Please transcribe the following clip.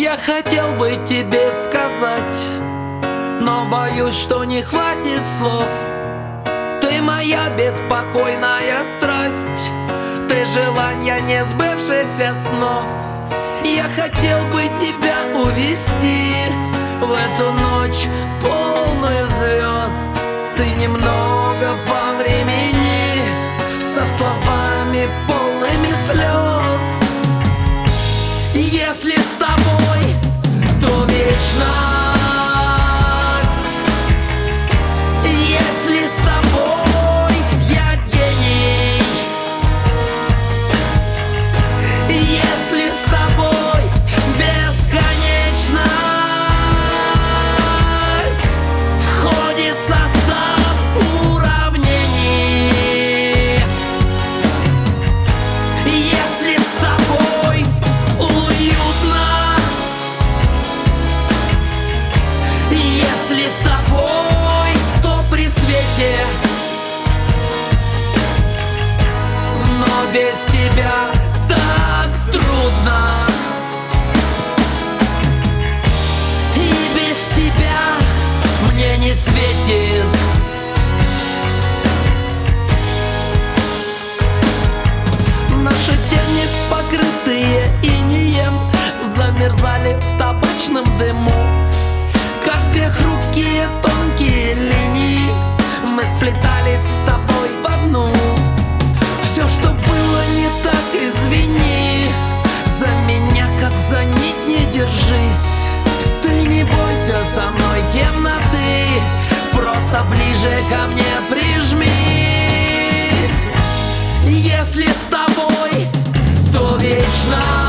Я хотел бы тебе сказать, но боюсь, что не хватит слов. Ты моя беспокойная страсть, ты желание несбывшихся снов. Я хотел бы тебя увести в эту ночь, полную звезд. Ты немного повремени со словами полными слез. Если с тобой, то вечность. Если с тобой, я гений. Если с тобой, бесконечность входит в состав уравнений. Если с тобой уютно, если с тобой, то при свете, но без тебя так трудно. И без тебя мне не светит. Наши тени, покрытые инеем, замерзали в табачном дыму. Как две хрупкие тонкие линии мы сплетались с тобой в одну. Все, что было не так, извини. За меня, как за нить, не держись. Ты не бойся со мной темноты, просто ближе ко мне прижмись. Если с тобой, то вечно.